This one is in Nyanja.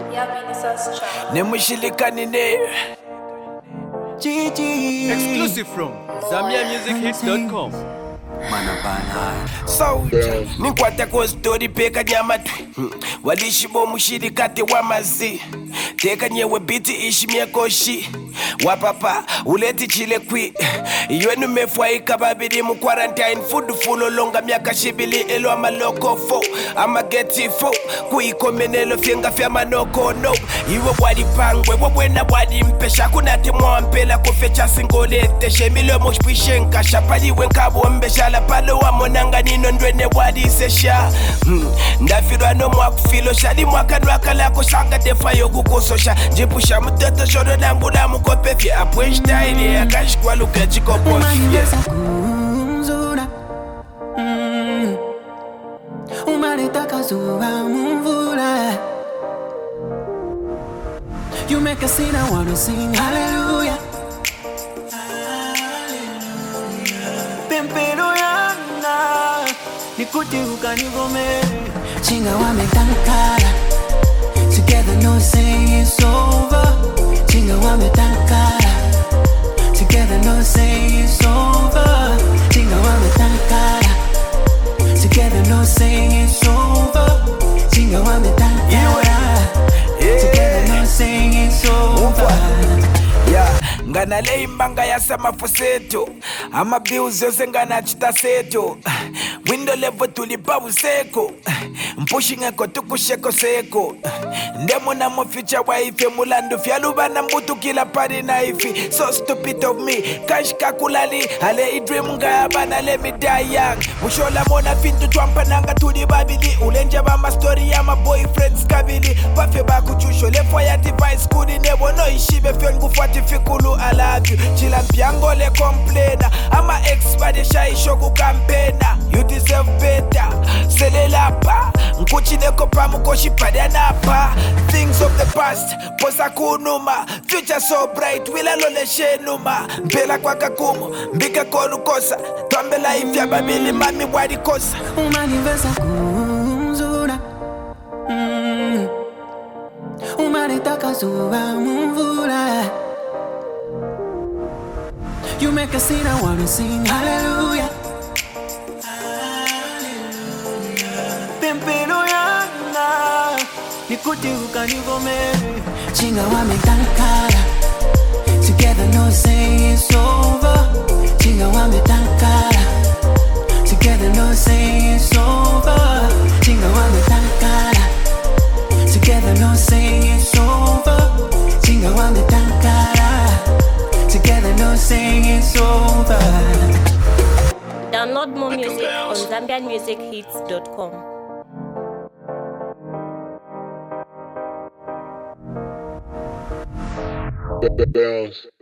Nemushilikani GG. Exclusive from ZambiaMusicHits.com. Soldier Ninkwata kwa story peka nyamatwi Walishibo mushirikati wa mazi Teka nyewe biti ishimie koshi Wapapa uleti chile kwi Iwenu mefwaika babidi mu quarantine Food full longa miaka shibili elo ama loko fo Ama geti fo Kuiko menelo fienga fya manoko no Iwe wadi pangwe wawena wadi mpesha Kunati mwampela kufecha singolete Shemile moshpishenka Shapali wenkabo mbesha la palo wa monanga nino ndwene wadi sesha Ndafirwa no mwakufilo Shadi mwakanwaka lako shanga defa yogu kusosha Jipusha mtoto shodo nangula mukope Fye apwench taini ya kashikwa luke chiko bosh Yes kumzura Umaritaka zuwa mvula You make a scene, I wanna sing hallelujah Pempero yanga Nikuti ukanigome Chinga wametankara Together no say it's over Chinga wametankara Together no say it's over Chinga wametankara Together no say it's over Chinga wametankara Together no say it's over Ngana lei mbanga ya sama foseto Ama bills yose ngana chita seto Window level tulipa useko Mpushing eko tukusheko seko Ndemo na mo future wife Mulando fyaluba na mbutu kila pari na ifi So stupid of me Cash kakulali Ale idream nga bana let me die young Mushola mona fintu twampa nanga tuli babili Ulenja bama story ya ma boyfriends kabili Pafe baku chusho lefo ya device kudi nebo no ishibe fyon gufati fikulu I love you Chila mpiango le complainer Ama ex bade shai shoku campaigner You deserve better Selela pa Nkuchi neko pa mukoshi padana pa Things of the past Posa kunuma Future so bright Wila lole shenuma Mpela kwa kakumo Mbika konu kosa Twambela ifya babili mami wadi kosa Umanivesa kumzura Umaritaka zuwa mvula You make a scene, I wanna sing hallelujah Pempero yanga Nikuti ukanigome Chinga wametankara Together no say it's over Chinga wametankara Together no say it's over Chinga wametankara Together no say it's over Chinga wametankara Together no say it's over Download more music on ZambiaMusicHits.com. Bounce.